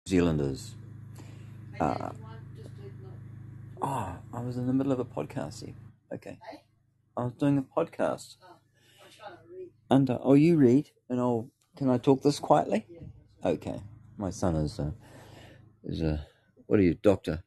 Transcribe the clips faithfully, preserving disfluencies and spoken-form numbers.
Zealanders. Uh, oh, I was in the middle of a podcast here. Okay. I was doing a podcast. And, uh, oh, you read, and I'll, can I talk this quietly? Okay. My son is, uh, is a, what are you, doctor?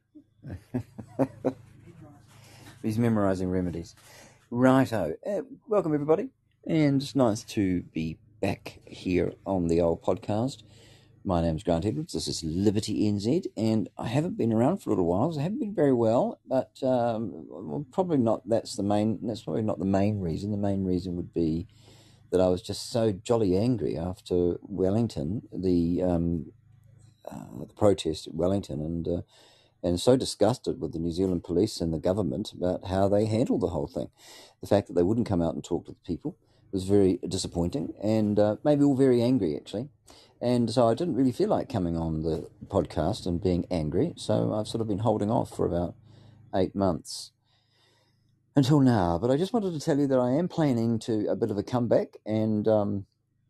He's memorising remedies. Righto. Uh, welcome, everybody. And it's nice to be back here on the old podcast. My name's Grant Edwards. This is Liberty N Z, and I haven't been around for a little while. So I haven't been very well, but um, well, probably not. That's the main. That's probably not the main reason. The main reason would be that I was just so jolly angry after Wellington, the um, uh, the protest at Wellington, and uh, and so disgusted with the New Zealand police and the government about how they handled the whole thing. The fact that they wouldn't come out and talk to the people was very disappointing, and uh, made me all very angry, actually. And so I didn't really feel like coming on the podcast and being angry, so I've sort of been holding off for about eight months until now. But I just wanted to tell you that I am planning to a bit of a comeback, and um,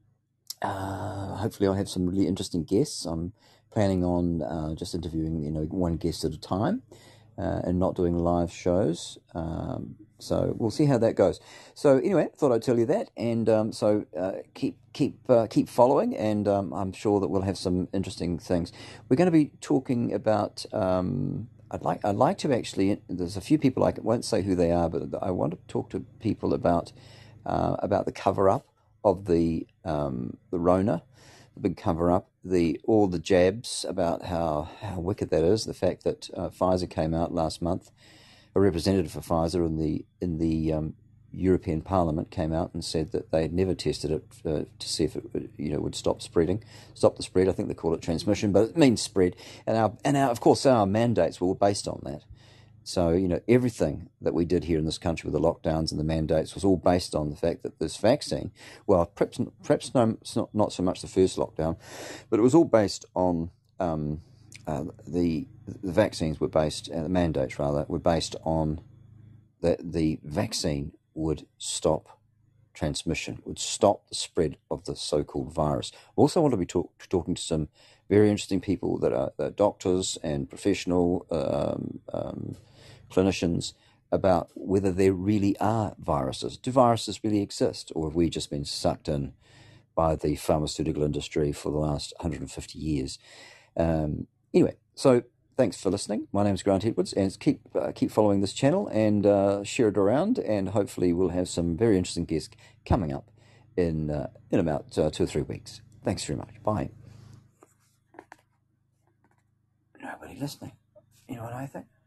uh, hopefully I'll have some really interesting guests. I'm planning on uh, just interviewing, you know, one guest at a time, uh, and not doing live shows. Um, so we'll see how that goes. So anyway, I thought I'd tell you that, and um, so uh, keep keep uh, keep following, and um, I'm sure that we'll have some interesting things. We're going to be talking about. Um, I'd like I'd like to actually. There's a few people, I won't say who they are, but I want to talk to people about uh, about the cover up of the um, the Rona, the big cover up, the all the jabs, about how, how wicked that is. The fact that uh, Pfizer came out last month, a representative for Pfizer in the in the um, European Parliament came out and said that they had never tested it uh, to see if it would, you know, would stop spreading, stop the spread. I think they call it transmission, but it means spread. And our and our, of course, our mandates were all based on that. So, you know, everything that we did here in this country with the lockdowns and the mandates was all based on the fact that this vaccine, well, perhaps, perhaps no, it's not, not so much the first lockdown, but it was all based on um, uh, the the vaccines were based, uh, the mandates rather, were based on that the vaccine would stop transmission, would stop the spread of the so-called virus. I also want to be talk, talking to some very interesting people that are, that are doctors and professional um, um, clinicians about whether there really are viruses. Do viruses really exist, or have we just been sucked in by the pharmaceutical industry for the last one hundred fifty years? Um, anyway, so thanks for listening. My name's Grant Edwards, and keep uh, keep following this channel and uh, share it around, and hopefully we'll have some very interesting guests coming up in uh, in about uh, two or three weeks. Thanks very much. Bye. Nobody listening. You know what I think?